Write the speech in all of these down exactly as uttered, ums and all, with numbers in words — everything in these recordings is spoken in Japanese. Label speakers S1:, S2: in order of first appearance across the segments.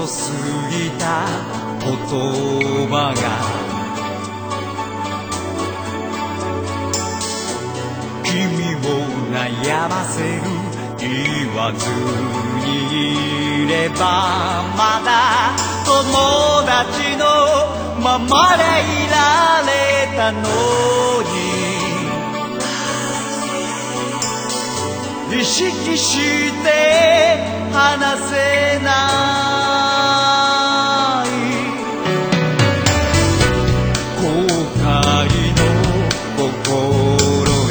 S1: すぎた言葉が君を悩ませる言わずにいればまだ友達のままでいられたのに意識して話せない後悔の心に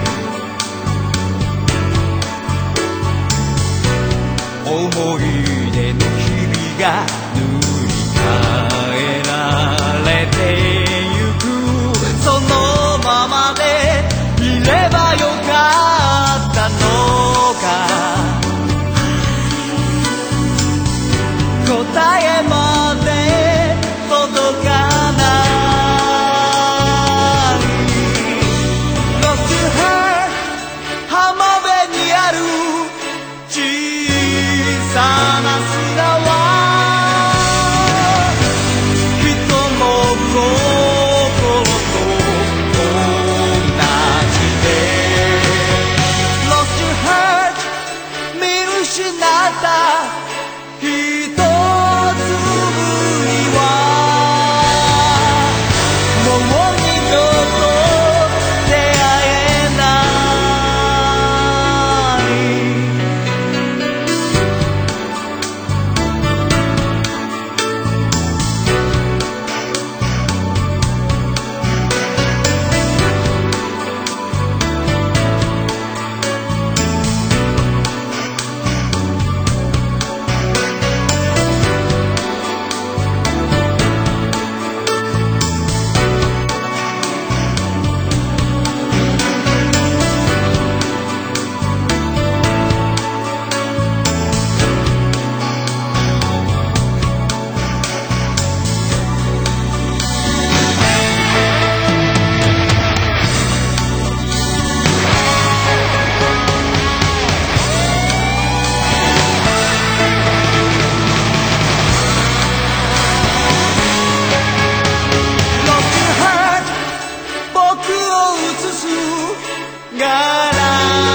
S1: 思い出の日々が塗り替えられてゆくそのままでいればよかったのか答えまで届かない Lost to her 浜辺にある小さな砂は人の心と同じで Lost to her 見失った一つにはもう二度と出会えないガラ